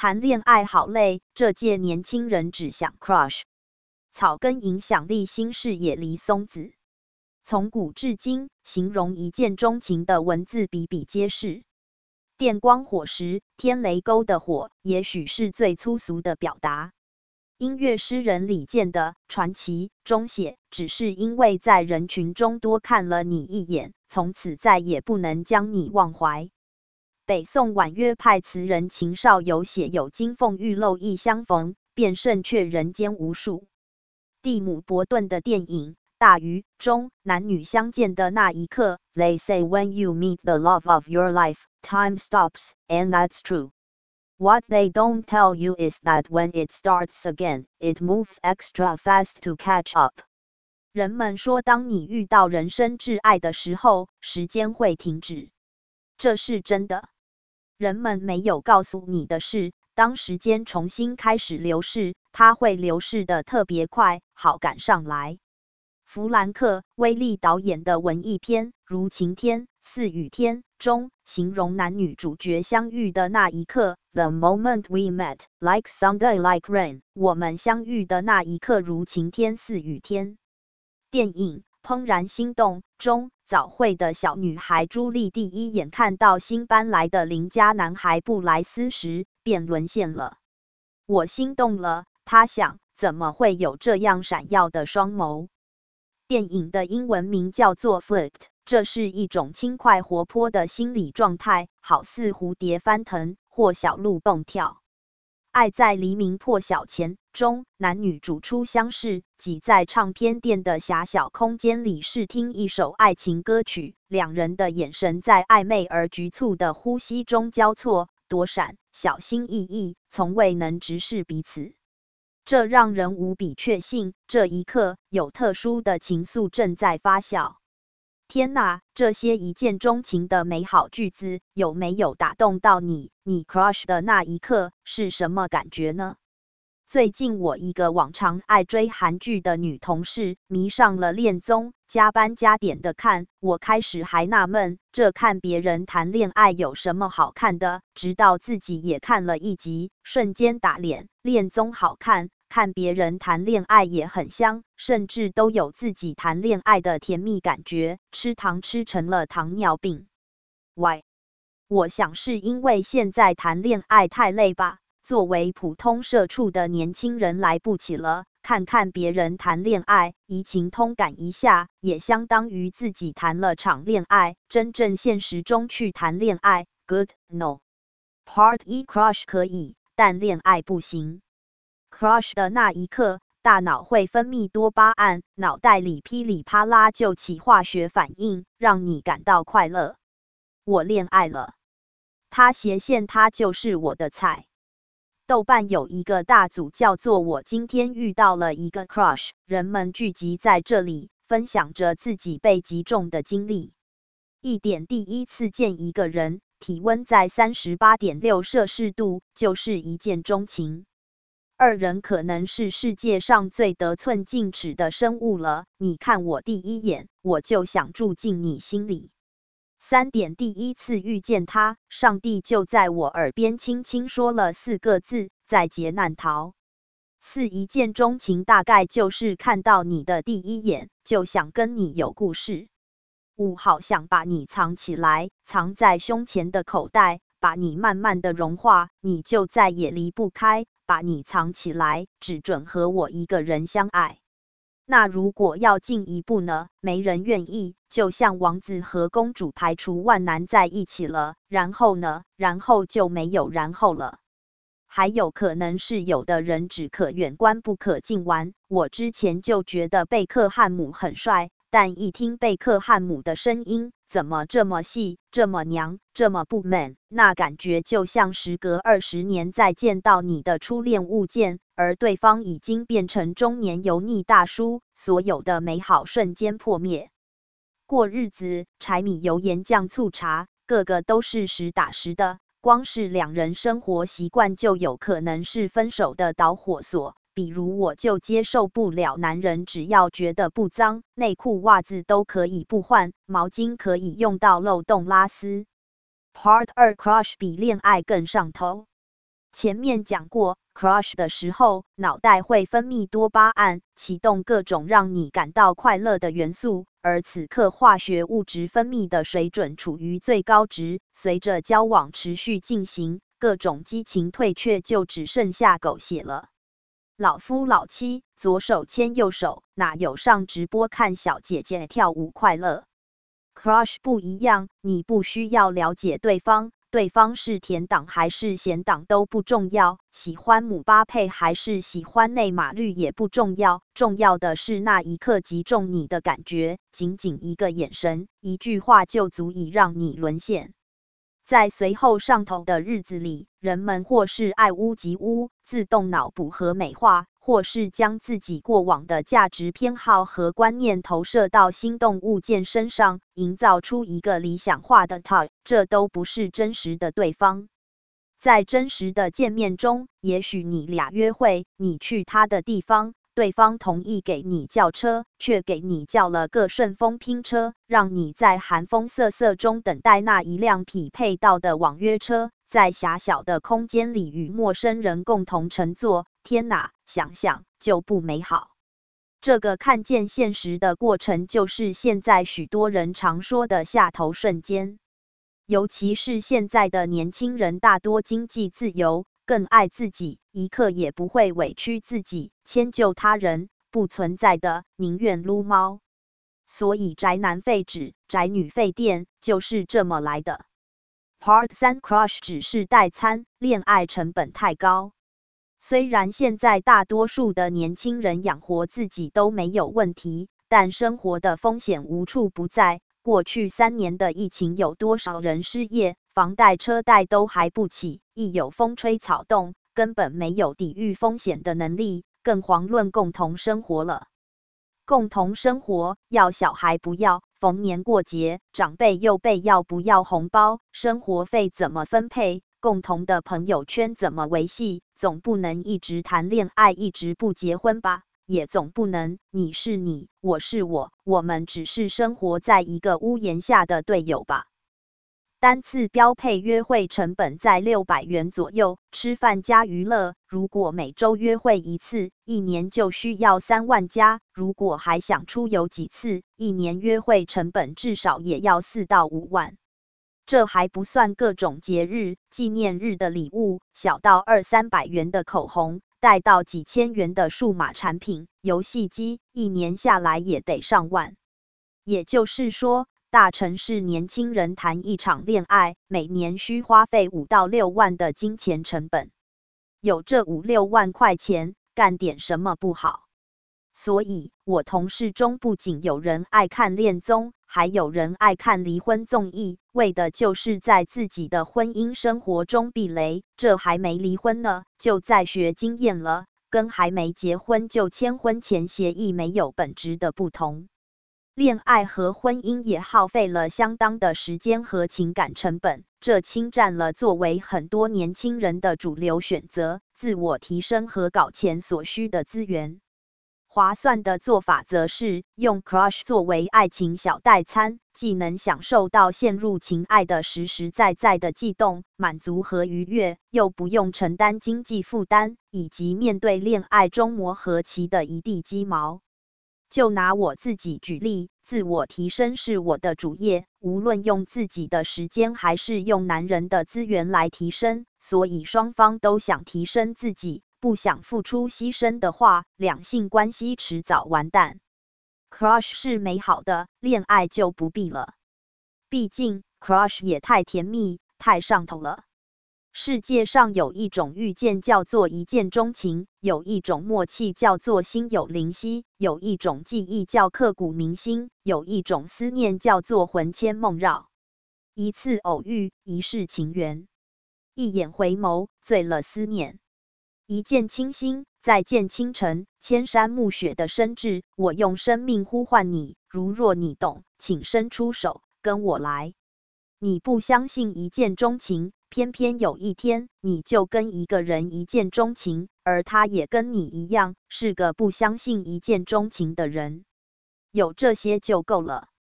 谈恋爱好累，这届年轻人只想 crush。草根影响力新视野离松子。从古至今，形容一见钟情的文字比比皆是。电光火石、天雷勾的火，也许是最粗俗的表达。音乐诗人李健的《传奇》中写，只是因为在人群中多看了你一眼，从此再也不能将你忘怀。北宋婉约派词人秦少游写有金凤玉露一相逢，便胜却人间无数。蒂姆·伯顿的电影《大鱼》中，男女相见的那一刻 ，They say when you meet the love of your life, time stops, and that's true. What they don't tell you is that when it starts again, it moves extra fast to catch up. 人们说，当你遇到人生挚爱的时候，时间会停止。这是真的。人们没有告诉你的是，当时间重新开始流逝，它会流逝的特别快，好赶上来。弗兰克·威利导演的文艺片《如晴天，似雨天》中，形容男女主角相遇的那一刻 ，The moment we met, like Sunday, like rain。我们相遇的那一刻如晴天似雨天。电影《怦然心动》中，早慧的小女孩朱莉第一眼看到新搬来的邻家男孩布莱斯时，便沦陷了。我心动了，她想，怎么会有这样闪耀的双眸？电影的英文名叫做 Flipped， 这是一种轻快活泼的心理状态，好似蝴蝶翻腾或小鹿蹦跳。爱在黎明破晓前中，男女主初相识，挤在唱片店的狭小空间里试听一首爱情歌曲，两人的眼神在暧昧而局促的呼吸中交错、躲闪，小心翼翼，从未能直视彼此。这让人无比确信，这一刻有特殊的情愫正在发酵。天哪，这些一见钟情的美好句子有没有打动到你？你 crush 的那一刻是什么感觉呢？最近我一个往常爱追韩剧的女同事迷上了恋综，加班加点的看。我开始还纳闷，这看别人谈恋爱有什么好看的？直到自己也看了一集，瞬间打脸。恋综好看，看别人谈恋爱也很香，甚至都有自己谈恋爱的甜蜜感觉。吃糖吃成了糖尿病。Why？ 我想是因为现在谈恋爱太累吧。作为普通社畜的年轻人来不及了，看看别人谈恋爱，移情通感一下，也相当于自己谈了场恋爱。真正现实中去谈恋爱 ，Good no。Part 1 crush 可以，但恋爱不行。Crush 的那一刻，大脑会分泌多巴胺，脑袋里噼里啪啦就起化学反应，让你感到快乐。我恋爱了，他斜线他就是我的菜。豆瓣有一个大组叫做我今天遇到了一个 crush， 人们聚集在这里，分享着自己被击中的经历。一点第一次见一个人，体温在 38.6 摄氏度，就是一见钟情。二人可能是世界上最得寸进尺的生物了，你看我第一眼，我就想住进你心里。3点第一次遇见他，上帝就在我耳边轻轻说了4个字，在劫难逃。4一见钟情大概就是看到你的第一眼，就想跟你有故事。5好想把你藏起来，藏在胸前的口袋，把你慢慢的融化，你就再也离不开，把你藏起来，只准和我一个人相爱。那如果要进一步呢？没人愿意，就像王子和公主排除万难在一起了，然后呢？然后就没有然后了。还有可能是有的人只可远观不可近玩。我之前就觉得贝克汉姆很帅，但一听贝克汉姆的声音，怎么这么细，这么娘，这么不 man， 那感觉就像时隔20年再见到你的初恋物件，而对方已经变成中年油腻大叔，所有的美好瞬间破灭。过日子，柴米油盐酱醋茶，个个都是实打实的。光是两人生活习惯就有可能是分手的导火索。比如我就接受不了男人只要觉得不脏，内裤袜子都可以不换，毛巾可以用到漏洞拉丝。Part 2 crush 比恋爱更上头。 前面讲过 ，crush 的时候，脑袋会分泌多巴胺，启动各种让你感到快乐的元素，而此刻化学物质分泌的水准处于最高值。随着交往持续进行，各种激情退却，就只剩下狗血了。老夫老妻，左手牵右手，哪有上直播看小姐姐跳舞快乐？ Crush 不一样，你不需要了解对方，对方是甜党还是咸党都不重要，喜欢姆巴佩还是喜欢内马绿也不重要，重要的是那一刻击中你的感觉，仅仅一个眼神，一句话就足以让你沦陷。在随后上头的日子里，人们或是爱屋及乌，自动脑补和美化，或是将自己过往的价值偏好和观念投射到心动物件身上，营造出一个理想化的他，这都不是真实的对方。在真实的见面中，也许你俩约会，你去他的地方，对方同意给你叫车，却给你叫了个顺风拼车，让你在寒风瑟瑟中等待那一辆匹配到的网约车，在狭小的空间里与陌生人共同乘坐。天哪，想想就不美好。这个看见现实的过程，就是现在许多人常说的下头瞬间。尤其是现在的年轻人，大多经济自由，更爱自己，一刻也不会委屈自己，迁就他人，不存在的，宁愿撸猫。所以宅男废纸，宅女废电，就是这么来的。Part 3 Crush 只是代餐，恋爱成本太高。虽然现在大多数的年轻人养活自己都没有问题，但生活的风险无处不在。过去3年的疫情，有多少人失业，房贷车贷都还不起，一有风吹草动，根本没有抵御风险的能力，更遑论共同生活了。共同生活，要小孩不要，逢年过节，长辈又被要不要红包，生活费怎么分配，共同的朋友圈怎么维系，总不能一直谈恋爱，一直不结婚吧？也总不能你是你，我是我，我们只是生活在一个屋檐下的队友吧？单次标配约会成本在600元左右，吃饭加娱乐，如果每周约会一次，一年就需要3万加。如果还想出游几次，一年约会成本至少也要4到5万。这还不算各种节日、纪念日的礼物，小到200-300元的口红，大到几千元的数码产品、游戏机，一年下来也得上万。也就是说，大城市年轻人谈一场恋爱，每年需花费5到6万的金钱成本。有这5-6万块钱，干点什么不好？所以，我同事中不仅有人爱看恋综，还有人爱看离婚综艺，为的就是在自己的婚姻生活中避雷。这还没离婚呢，就在学经验了，跟还没结婚就签婚前协议没有本质的不同。恋爱和婚姻也耗费了相当的时间和情感成本，这侵占了作为很多年轻人的主流选择，自我提升和搞钱所需的资源。划算的做法则是用 Crush 作为爱情小代餐，既能享受到陷入情爱的实实在在的悸动、满足和愉悦，又不用承担经济负担，以及面对恋爱中磨合期的一地鸡毛。就拿我自己举例，自我提升是我的主业，无论用自己的时间还是用男人的资源来提升，所以双方都想提升自己，不想付出牺牲的话，两性关系迟早完蛋。Crush 是美好的，恋爱就不必了。毕竟 Crush 也太甜蜜，太上头了。世界上有一种遇见叫做一见钟情，有一种默契叫做心有灵犀，有一种记忆叫刻骨铭心，有一种思念叫做魂牵梦绕。一次偶遇，一世情缘，一眼回眸，醉了思念。一见倾心，再见倾城，千山暮雪的深挚，我用生命呼唤你，如若你懂，请伸出手，跟我来。你不相信一见钟情，偏偏有一天，你就跟一个人一见钟情，而他也跟你一样，是个不相信一见钟情的人。有这些就够了。